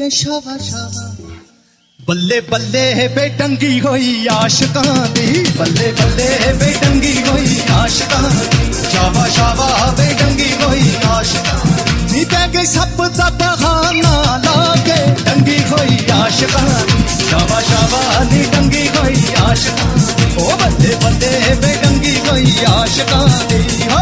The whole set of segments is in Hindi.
के शावा शावा बल्ले बल्ले बेटंगी होई आशिकां दी बल्ले बल्ले बेटंगी होई आशिकां दी शावा शावा बेटंगी होई आशिकां दी ते सब दा बहाना लाके टंगी होई आशिकां दी शावा शावा दी टंगी होई आशिकां ओ बल्ले बल्ले बेटंगी होई आशिकां दी हो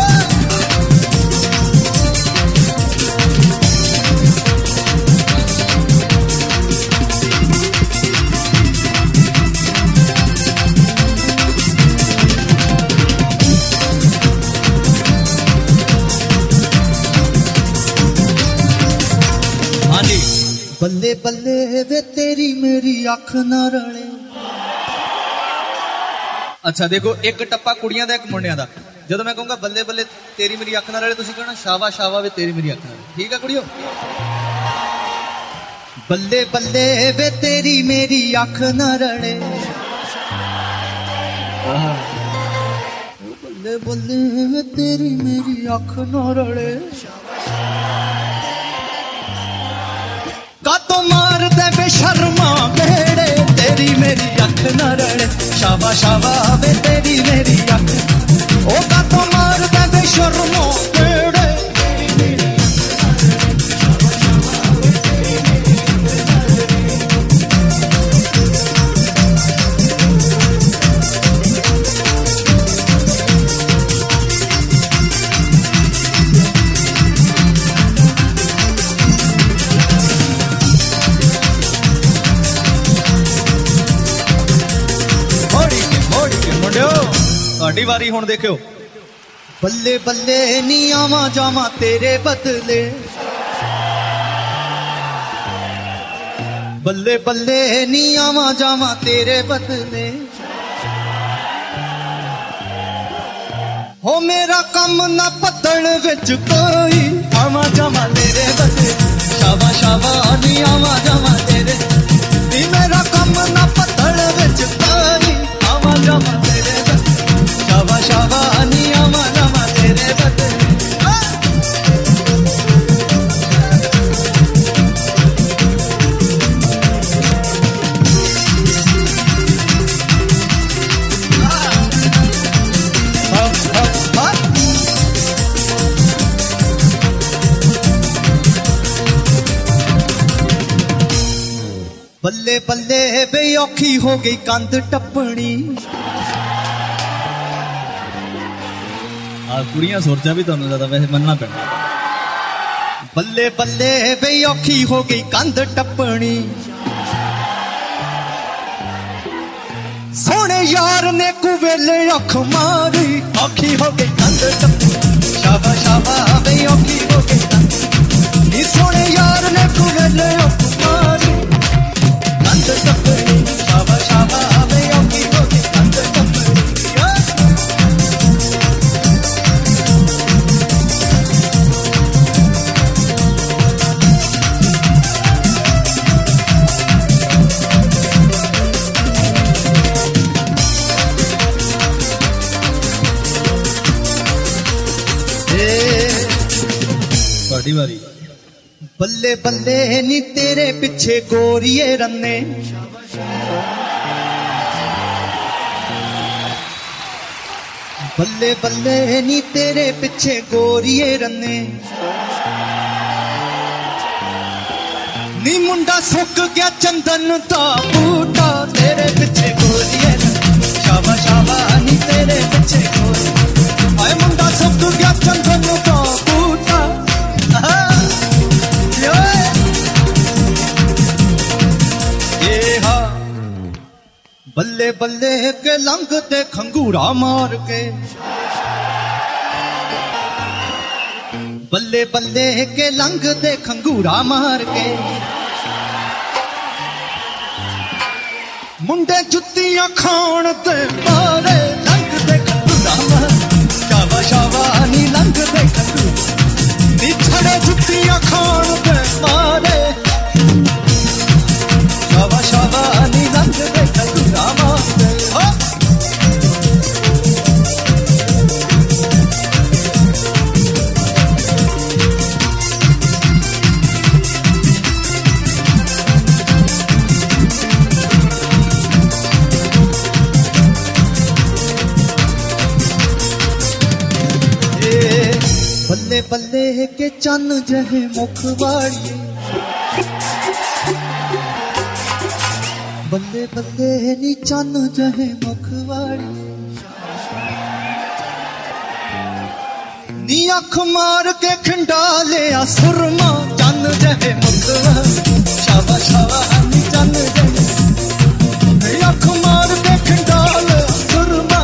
बल्ले बल्ले वे तेरी मेरी अख ना रले। अच्छा देखो एक टप्पा कुड़ियां दा एक मुंडियां दा जदों मैं कहूंगा बल्ले बल्ले तेरी मेरी अख ना रले तुसीं कहना शावा शावा वे तेरी मेरी अख ना रले। ठीक है कुड़ियो बल्ले बल्ले वे तेरी मेरी अख ना रले बल्ले बल्ले वे तेरी मेरी अख ना रले का तो मार दे बेशर्मा बेड़े तेरी मेरी अख न रड़े शाबा शाबा वे तेरी मेरी अख ओ का तो मार दे बेशर्मा बेड़े साड़ी वारी हुण देखियो बल्ले बल्ले नी आवा जावा तेरे बदले बल्ले बल्ले नी आवा जावा तेरे बदले हो मेरा कम ना पतन विच कोई आवा जावा तेरे बदले शाबा शाबा नी आवा जावा तेरे नी मेरा कम ना पतन विच कोई आवा जावा तेरे बदले शाबा शाबा नी आवा जावा तेरे बदले बल्ले बल्ले बेऔखी हो गई कंध टप्पणी कुड़ियां सोचा भी तुहानू ज्यादा वैसे मनना पैना बल्ले बल्ले बेऔखी हो गई कंध टप्पणी सोने यार ने कुवेले अख मारी औखी हो गई कंध टप्पणी शाबा शाबा बेऔखी हो गई कंध सोने यार ने कुवेले अख मारी कंध टप्पणी शाबा शाबा बेऔखी हो गई कंध टप्पणी वारी बल्ले बल्ले नी तेरे पिछे गोरिये रन्ने बल्ले बल्ले नी तेरे पिछे गोरिये रन्ने नी मुंडा सुक गया चंदन दा बूटा तेरे पिछे गोरिये रन्ने शाबा शाबा नी तेरे पिछे गोरी आए मुंडा सुक गया चंदन दा बूटा बल्ले बल्ले के लंघ दे खंगूरा मार के बल्ले बल्ले के लंघ दे खंगूरा मार के मुंडे जुत्तियां खान दे मारे लंघ दे खंगूरा मार शाबा शाबा नी लंघ दे खंगूरा नी छड़े जुत्तियां खान दे मारे शाबा शाबा नी लंघ दे खंगूरा मार बल्ले बल्ले के चन्न जहे मुखवाड़िए, बल्ले बल्ले नी चन्न जहे मुखवाड़िए, नी अख मार के खंडाले सुरमा चन्न जहे मुखवाड़िए, शाबा शाबा नी चन्न जहे, नी अख मार के खंडाले सुरमा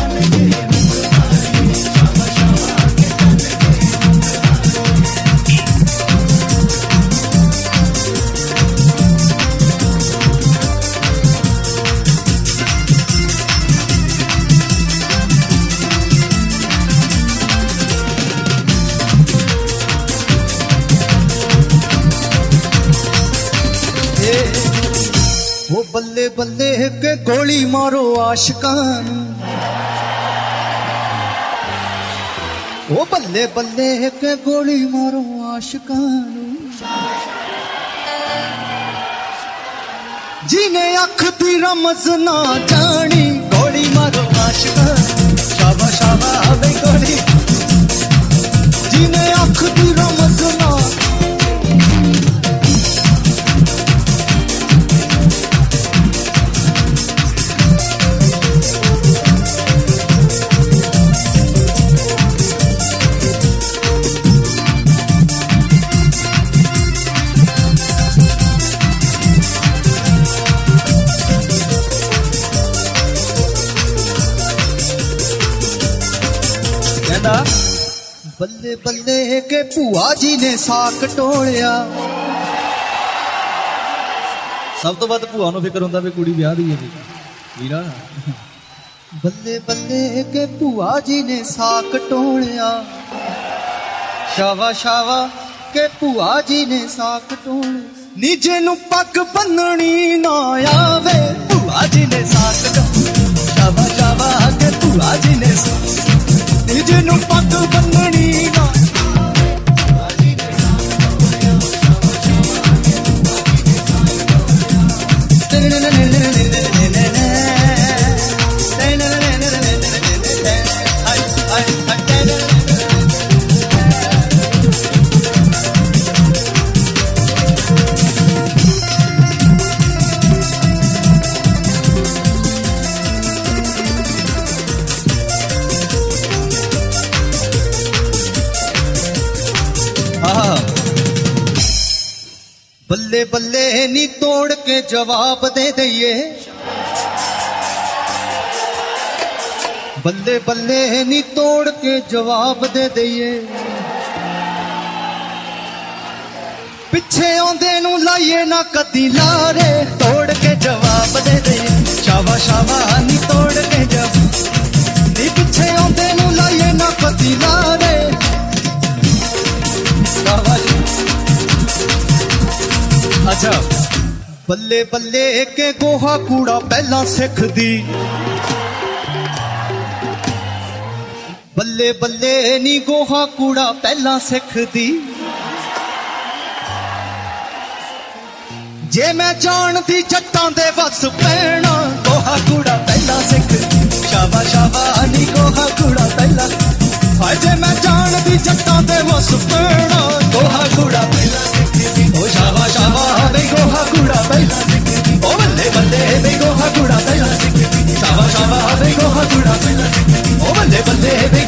वो बल्ले बल्ले के गोली मारो आशिकान, वो बल्ले बल्ले के गोली मारो आशिकान, जिन्हें अख दी रमज ना जानी गोली मारो आशिकान, शाबा शाबा बे गोली, जिन्हें अख दी रमज ना बल्ले बल्ले के भूआ जी ने साक टोलिया, सब तो वध भूआ नूं फिकर हुंदा भी कुड़ी विआह दी है वीरा। बल्ले बल्ले के भूआ जी ने साक टोलिया, शावा शावा के भूआ जी ने साक टोलिया, नीचे नू पग बन्नणी ना आवे भूआ जी ने साक टोलिया, शावा शावा के भूआ जी ने नीचे नू पग बन्नणी ना बल्ले बल्ले नी तोड़ के जवाब दे दइए, बल्ले बल्ले नी तोड़ के जवाब दे दइए, पिछे आंदे नू लाइए ना कदी लारे तोड़ के जवाब दे दइए, शाबा शाबा नी तोड़ के जवाब, नी पिछे आंदे नू लाइए ना कदी लारे, अच्छा बल्ले बल्ले के गोहा कूड़ा पहला सिख दी, बल्ले बल्ले नी गोहा कूड़ा पहला सिख दी, जे मैं जानती जट्टां दे वस पैना गोहा कूड़ा पहला सिख दी, शाबा शाबा नी गोहा कूड़ा पहला, हाय जे मैं जानती जट्टां दे वस पैना गोहा कूड़ा पहला सिख दी, ओ शाबा शाबा बे गोहा कूड़ा पहला सिख दी, ओ बल्ले बल्ले बे गोहा कूड़ा पहला सिख दी, शाबा शाबा बे गोहा कूड़ा पहला सिख दी, ओ बल्ले बल्ले